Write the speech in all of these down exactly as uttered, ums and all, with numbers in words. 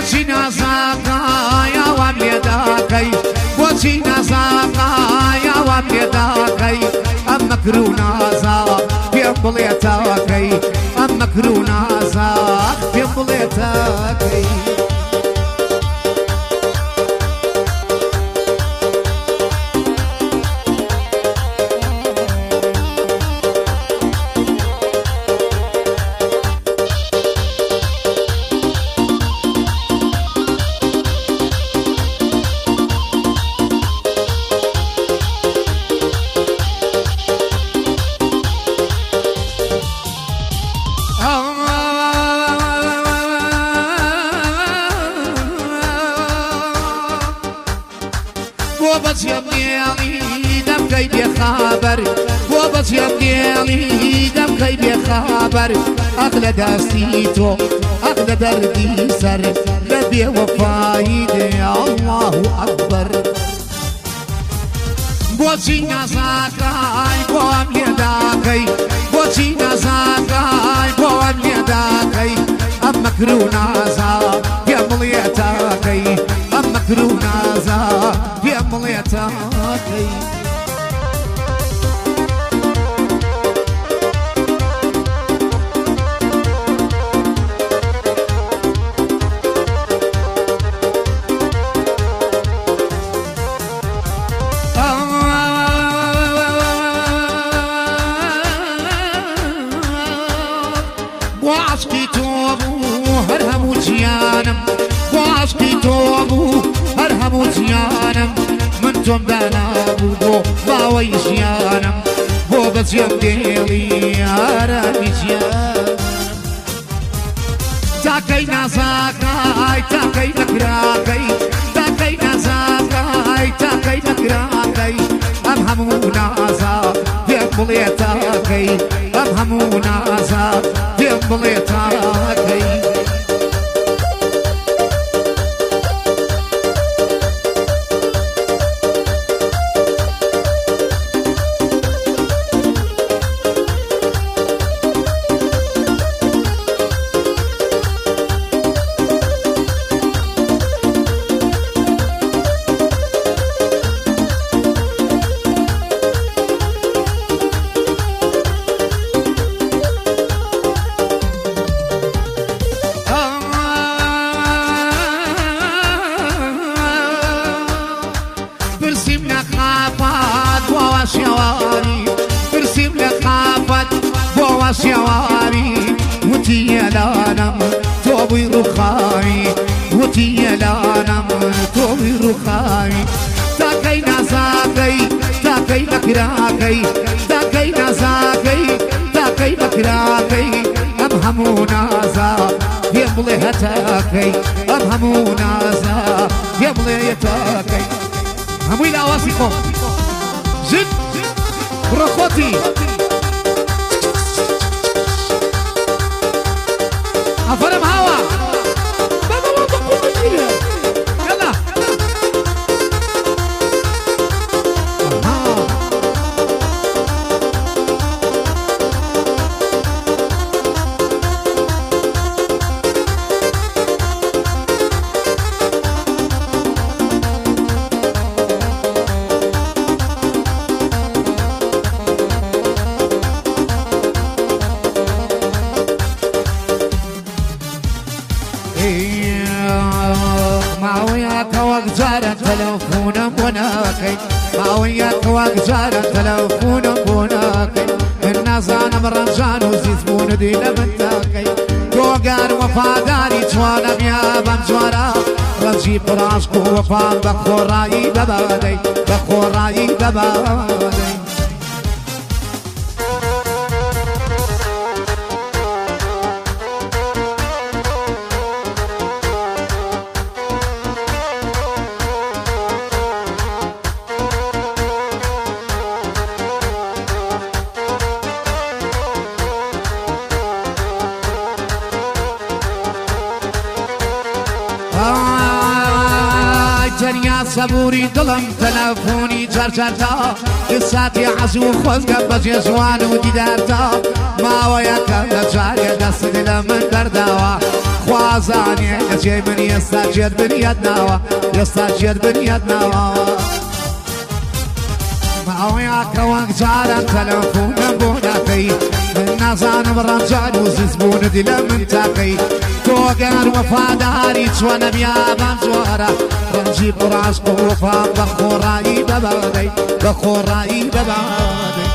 بۆچی نازاقایەوە لێداکەی بۆچی نازاقایەوە لێداکەی ئەم مەکر و نازا پێم بڵێ تاکەی ئەم مەکر و نازا پێم بڵێ تاکەی أغلى داستيتو أغلى دردي سر لبي وفايدي الله أكبر بوشي نزاكاي بوام يداكي بوشي نزاكاي بوام يداكي أم مكرو نازا يا مليتاكي أم مكرو نازا يا مليتاكي من بنابو بو باوي جيانم بو بزيم ديلي عربي جيانم تاكي نازاكاي تاكي نكراكي تاكي نازاكاي تاكي نكراكي أم همو نازا ديم بليتاكي أم همو نازا ديم بليتاكي كراكي تاكي نازاكي تاكي بكراكي أم همو نازا يملي هتاكي أم همو نازا يملي يتاكي همو إلى واسكم زد برخوتي أفرم هوا بابا ما تقول مجيلة يلا تلفون بناكي ما وياك واقجارا تلفون بناكي الناس انا مرنجان وزيزمون دي لمنتاكي دوغان وفاداري جوانا بيا بمجوارا رجي براشكو وفان بخوراي ببادي بخوراي ببادي سبوري دلم تلفوني جرجرتا قصاتي عزو خزق بجيزوان وديدارتا ما وياك لجاري دست دل من برداوا خوازاني يجي من يستاجر بنيادناوا يستاجر بنيادناوا ما وياك وانجارا تلفون بوناكي من نازان برمجان وززبون دل من تاكي توقر وفاداري جوانا بيابان زوارا رنجي براس قوفا بخوراي ببادي بخوراي ببادي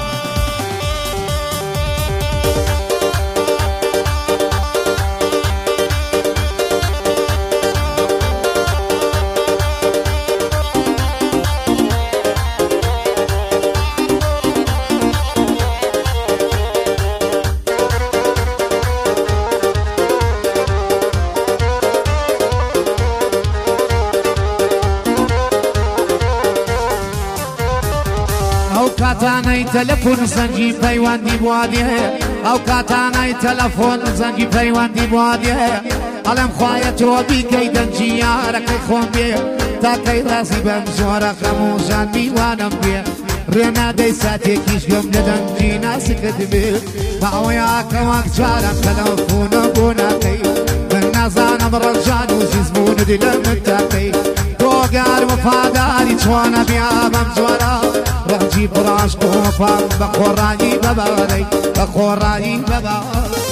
کاتانای تلفن زنگی پیوندی بوادیه او کاتانای تلفن زنگی پیوندی بوادیه علم خواهیت رو بی که دنجی یارکی خون بیه تا که رازی بم زورا خموزان میوانم بیه رنا دی ساتی کیش گم لدنجی ناسی کدبیه باویا کواک جارم تلفن بوناکی من نازانم رجان و زیزمون دلم تاکی دوگر وفاداری چوانا بیابم زورا رنجي براس قوفا بخوراي ببادي بخوراي ببادي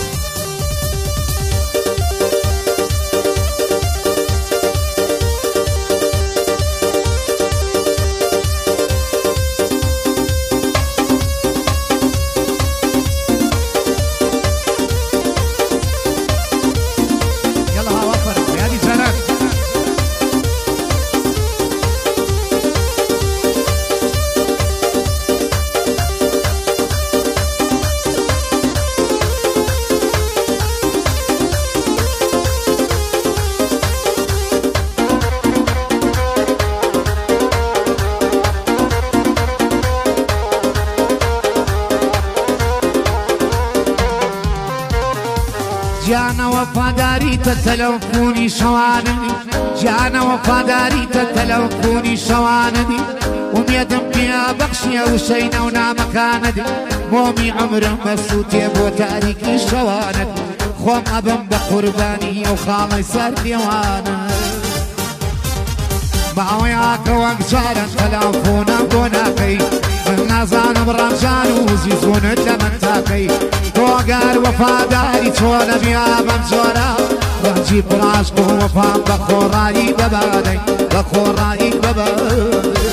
جانا وفاداري تتلفوني شوانني جانا وفاداري تتلفوني شوانني وميدم بيا بخشي وشينا ونا مكاندي مومي عمر مسوتي بو تاريكي شواند خوم أبن بقرباني وخالي سر ديوانا باوياك وانجارا تلفونا بوناكي من نازان برمجان وزيزون لمن تاكي توقر وفاداري تونا بيابم زورا رنجي براس قوفا بخوراي ببادي بخوراي ببادي